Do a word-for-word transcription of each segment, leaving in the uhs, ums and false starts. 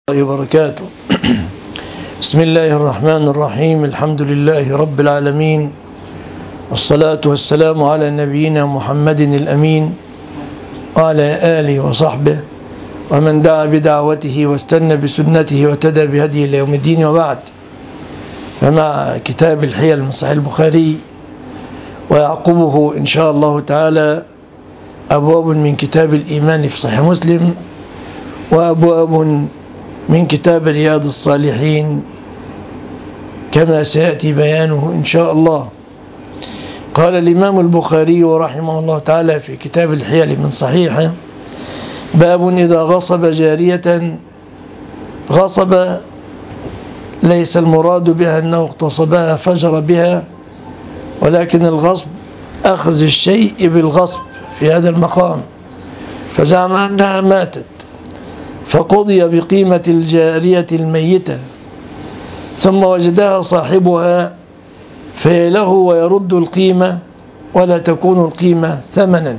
الله وبركاته. بسم الله الرحمن الرحيم. الحمد لله رب العالمين، والصلاة والسلام على نبينا محمد الأمين وعلى آله وصحبه ومن دعا بدعوته واستنى بسنته وتدى بهديه إلى يوم الدين، وبعد. فمع كتاب الحيل من صحيح البخاري ويعقبه إن شاء الله تعالى أبواب من كتاب الإيمان في صحيح مسلم، وأبواب من كتاب رياض الصالحين كما سيأتي بيانه إن شاء الله. قال الإمام البخاري رحمه الله تعالى في كتاب الحيل من صحيحه: باب إذا غصب جارية. غصب ليس المراد بها أنه اغتصبها فجر بها، ولكن الغصب أخذ الشيء بالغصب في هذا المقام، فزعم أنها ماتت فقضي بقيمة الجارية الميتة، ثم وجدها صاحبها فهي له ويرد القيمة، ولا تكون القيمة ثمنا.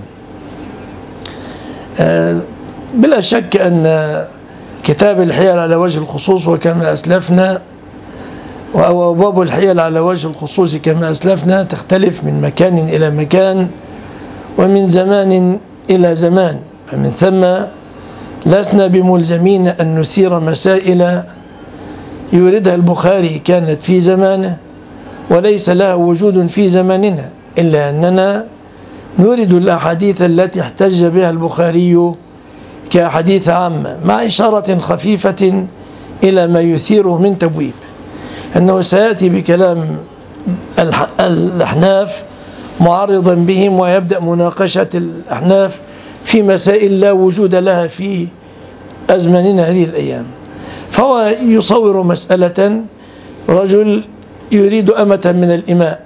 بلا شك أن كتاب الحيل على وجه الخصوص وكما أسلفنا، أو أبواب الحيل على وجه الخصوص كما أسلفنا، تختلف من مكان إلى مكان ومن زمان إلى زمان، فمن ثم لسنا بملزمين أن نثير مسائل يوردها البخاري كانت في زمانه وليس لها وجود في زماننا، إلا أننا نورد الأحاديث التي احتج بها البخاري كأحاديث عامة، مع إشارة خفيفة إلى ما يثيره من تبويب، أنه سيأتي بكلام الأحناف معارضا بهم، ويبدأ مناقشة الأحناف في مسائل لا وجود لها في أزماننا هذه الأيام. فهو يصور مسألة: رجل يريد أمة من الإماء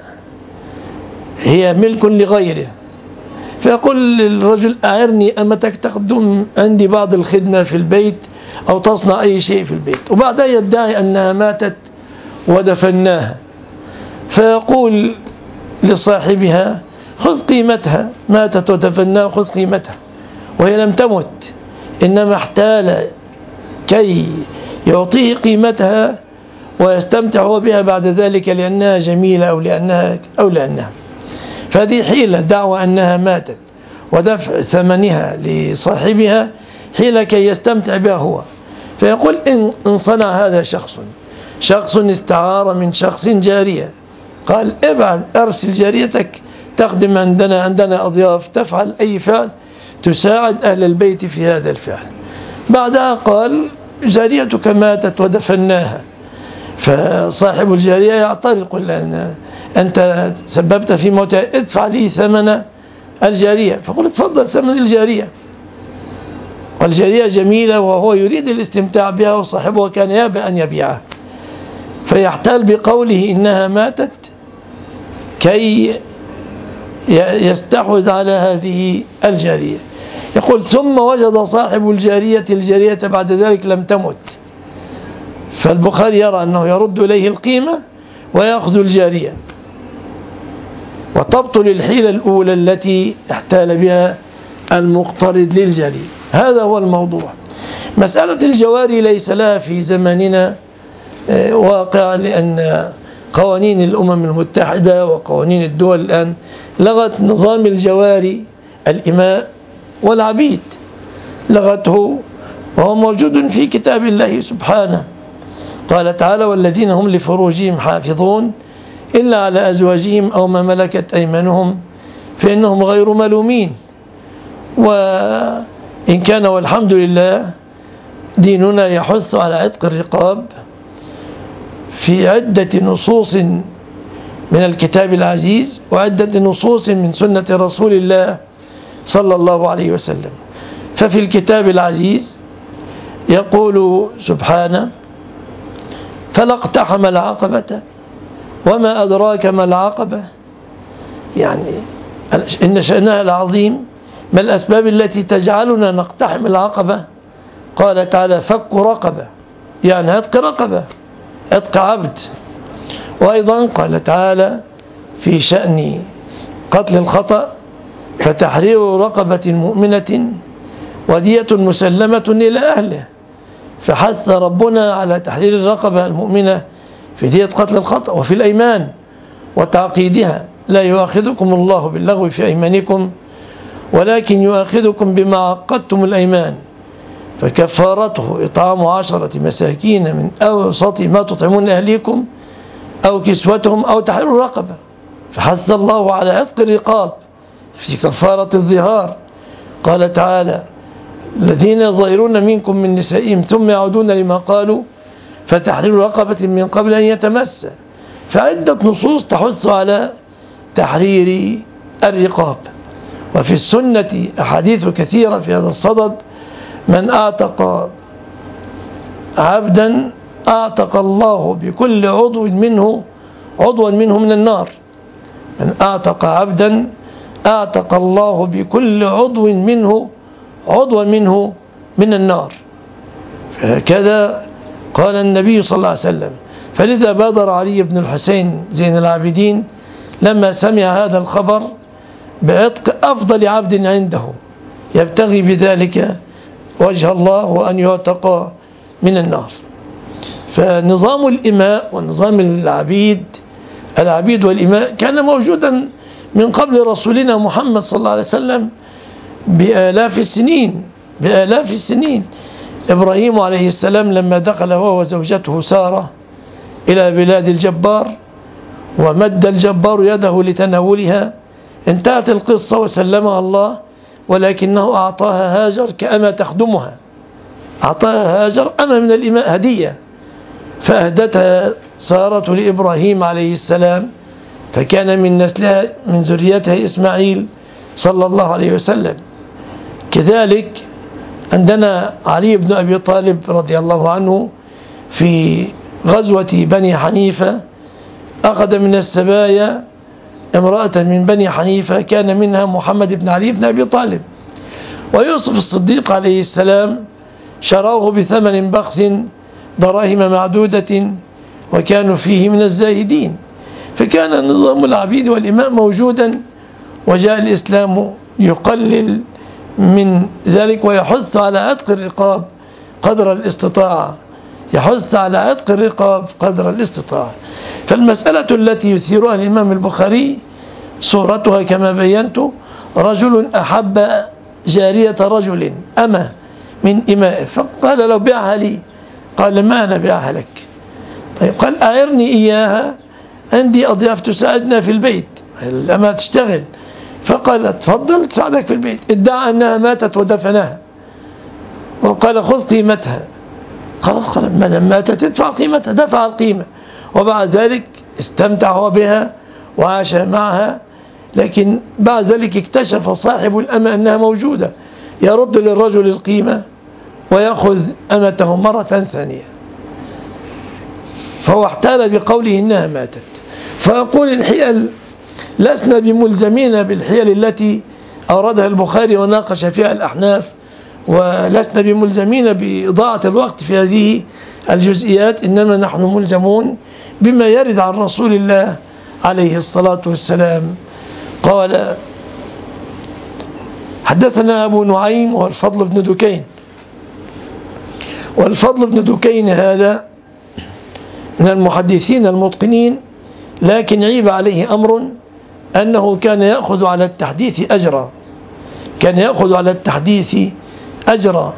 هي ملك لغيره، فيقول للرجل: أعرني أمتك تقدم عندي بعض الخدمة في البيت أو تصنع أي شيء في البيت، وبعدها يدعي أنها ماتت ودفناها، فيقول لصاحبها: خذ قيمتها، ماتت ودفناها، خذ قيمتها، وهي لم تمت، إنما احتال كي يعطيه قيمتها ويستمتع هو بها بعد ذلك لأنها جميلة أو لأنها أو لأنها فهذه حيلة، دعوى أنها ماتت ودفع ثمنها لصاحبها حيلة كي يستمتع بها هو. فيقول: إن صنع هذا شخص شخص استعار من شخص جارية، قال: ابعث أرسل جاريتك تخدم عندنا عندنا أضياف، تفعل أي فعل تساعد أهل البيت في هذا الفعل. بعدها قال: جاريتك ماتت ودفناها. فصاحب الجارية يعترض: لأن أنت سببت في موتها، ادفع لي ثمن الجارية. فقل: تفضل ثمن الجارية، والجارية جميلة وهو يريد الاستمتاع بها، وصاحبها كان يابى أن يبيعها، فيحتال بقوله إنها ماتت كي يستحوذ على هذه الجارية. يقول: ثم وجد صاحب الجارية الجارية بعد ذلك لم تمت، فالبخاري يرى أنه يرد إليه القيمة ويأخذ الجارية، وتبطل الحيلة الأولى التي احتال بها المقترض للجارية. هذا هو الموضوع. مسألة الجواري ليس لها في زماننا واقع، لأن قوانين الأمم المتحدة وقوانين الدول الآن لغت نظام الجواري، الإماء والعبيد، لغته، وهو موجود في كتاب الله سبحانه. قال تعالى: والذين هم لفروجهم حافظون إلا على أزواجهم أو ما ملكت أيمانهم فإنهم غير ملومين. وإن كان والحمد لله ديننا يحث على عتق الرقاب في عدة نصوص من الكتاب العزيز وعدة نصوص من سنة رسول الله صلى الله عليه وسلم. ففي الكتاب العزيز يقول سبحانه: فلا اقتحم العقبة وما أدراك ما العقبة، يعني إن شأنها العظيم. ما الأسباب التي تجعلنا نقتحم العقبة؟ قال تعالى: فك رقبة، يعني عتق رقبة، عتق عبد. وأيضا قال تعالى في شأن قتل الخطأ: فتحرير رقبة مؤمنة ودية مسلمة إلى أهله، فحث ربنا على تحرير الرقبة المؤمنة في دية قتل الخطأ وفي الأيمان وتعقيدها. لا يؤاخذكم الله باللغو في أيمانكم ولكن يؤاخذكم بما عقدتم الأيمان، فكفارته إطعام عشرة مساكين من أوسط ما تطعمون أهليكم أو كسوتهم أو تحرير رقبة. فحث الله على عتق الرقاب في كفارة الظهار. قال تعالى: الذين يظاهرون منكم من نسائهم ثم يعودون لما قالوا فتحرير رقبة من قبل أن يتمس. فعدة نصوص تحث على تحرير الرقاب. وفي السنة أحاديث كثيرة في هذا الصدد: من أعتق عبدا أعتق الله بكل عضو منه عضوا منه من النار. من أعتق عبدا أعتق الله بكل عضو منه عضوا منه من النار. فهكذا قال النبي صلى الله عليه وسلم. فلذا بادر علي بن الحسين زين العابدين لما سمع هذا الخبر بعتق أفضل عبد عنده يبتغي بذلك وجه الله وأن يعتق من النار. فنظام الإماء ونظام العبيد العبيد والإماء كان موجودا من قبل رسولنا محمد صلى الله عليه وسلم بآلاف السنين بآلاف السنين. إبراهيم عليه السلام لما دخل هو وزوجته سارة إلى بلاد الجبار ومد الجبار يده لتناولها، انتهت القصة وسلمها الله، ولكنه أعطاها هاجر كأما تخدمها، أعطاها هاجر أما من الإماء هدية، فأهدتها سارة لإبراهيم عليه السلام، فكان من نسلها من ذريتها إسماعيل صلى الله عليه وسلم. كذلك عندنا علي بن أبي طالب رضي الله عنه في غزوة بني حنيفة أخذ من السبايا امرأة من بني حنيفة كان منها محمد بن علي بن أبي طالب. ويوسف الصديق عليه السلام شروه بثمن بخس دراهم معدودة وكانوا فيه من الزاهدين. فكان نظام العبيد والإماء موجودا، وجاء الإسلام يقلل من ذلك ويحث على عتق الرقاب قدر الاستطاعة يحث على عتق الرقاب قدر الاستطاعة. فالمسألة التي يثيرها الإمام البخاري صورتها كما بينت: رجل أحب جارية رجل أما من إمائه فقال لو بيعها لي، قال ما أنا بيعها لك. طيب قال أعرني إياها، عندي أضياف تساعدنا في البيت، الأما تشتغل. فقال تفضل تساعدك في البيت. ادعى أنها ماتت ودفنها وقال خذ قيمتها. خلاص ما دام ماتت تدفع قيمتها، دفع القيمة. وبعد ذلك استمتع هو بها وعاش معها، لكن بعد ذلك اكتشف صاحب الأمة أنها موجودة، يرد للرجل القيمة ويأخذ أمته مرة ثانية، فهو احتال بقوله إنها ماتت. فأقول الحيل لسنا بملزمين بالحيل التي أوردها البخاري وناقش فيها الأحناف، ولسنا بملزمين بإضاعة الوقت في هذه الجزئيات، إنما نحن ملزمون بما يرد عن رسول الله عليه الصلاة والسلام. قال حدثنا أبو نعيم والفضل بن دكين. والفضل بن دكين هذا من المحدثين المتقنين، لكن عيب عليه أمر أنه كان يأخذ على التحديث أجرا كان يأخذ على التحديث أجرا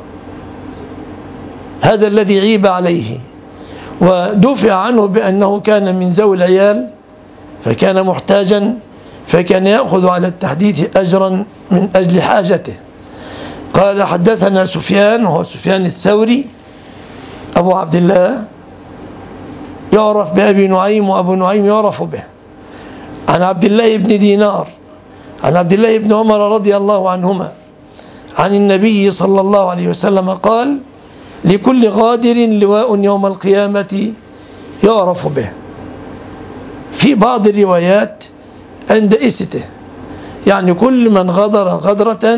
هذا الذي عيب عليه. ودفع عنه بأنه كان من ذوي العيال فكان محتاجا، فكان يأخذ على التحديث أجرا من أجل حاجته. قال حدثنا سفيان وهو سفيان الثوري أبو عبد الله يعرف بأبي نعيم، وأبو نعيم يعرف به، عن عبد الله بن دينار عن عبد الله بن عمر رضي الله عنهما عن النبي صلى الله عليه وسلم قال: لكل غادر لواء يوم القيامة يعرف به. في بعض الروايات عند إسته، يعني كل من غدر غدرة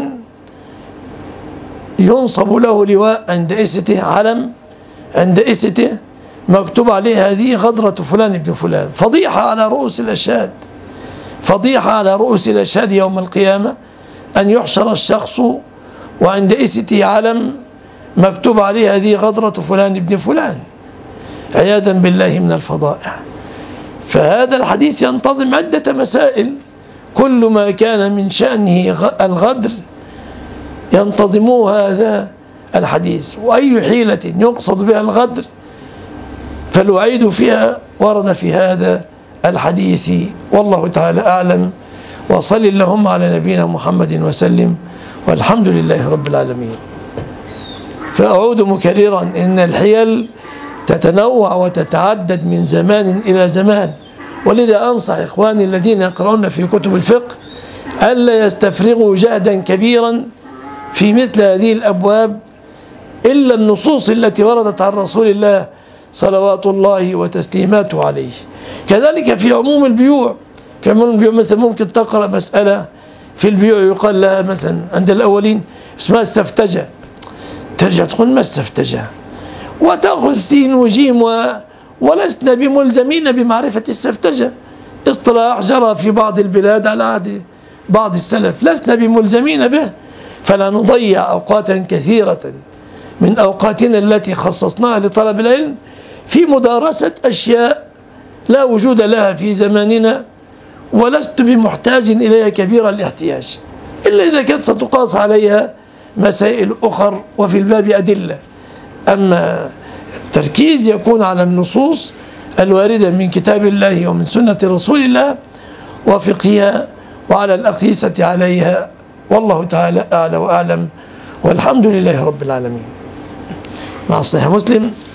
ينصب له لواء عند إسته، علم عند إسته مكتوب عليه هذه غدرة فلان ابن فلان. فضيحة على رؤوس الأشهاد فضيحة على رؤوس الأشهاد يوم القيامة أن يحشر الشخص وعند إسته علم مكتوب عليه هذه غدرة فلان ابن فلان عياذا بالله من الفضائح. فهذا الحديث ينتظم عدة مسائل، كل ما كان من شأنه الغدر ينتظم هذا الحديث، وأي حيلة يقصد بها الغدر فالوعيد فيها ورد في هذا الحديث. والله تعالى أعلم، وصل اللهم على نبينا محمد وسلم، والحمد لله رب العالمين. فأعود مكررا إن الحيل تتنوع وتتعدد من زمان إلى زمان، ولذا أنصح إخواني الذين يقرؤون في كتب الفقه ألا يستفرغوا جهدا كبيرا في مثل هذه الأبواب إلا النصوص التي وردت عن رسول الله صلوات الله وتسليماته عليه. كذلك في عموم البيوع، في عموم البيوع مثلا ممكن تقرأ مسألة في البيوع يقال لها مثلا عند الأولين اسمها السفتجة، ترجع تقول ما السفتجة، وتأخذ سين وجيم و... ولسنا بملزمين بمعرفة السفتجة، اصطلاح جرى في بعض البلاد على عهد بعض السلف، لسنا بملزمين به، فلا نضيع أوقاتا كثيرة من أوقاتنا التي خصصناها لطلب العلم في مدارسة أشياء لا وجود لها في زماننا، ولست بمحتاج إليها كبير الاحتياج، إلا إذا كانت ستقاس عليها مسائل أخر وفي الباب أدلة. أما التركيز يكون على النصوص الواردة من كتاب الله ومن سنة رسول الله وفقهها وعلى الأقيسة عليها، والله تعالى أعلى وأعلم، والحمد لله رب العالمين. مع صحيح مسلم.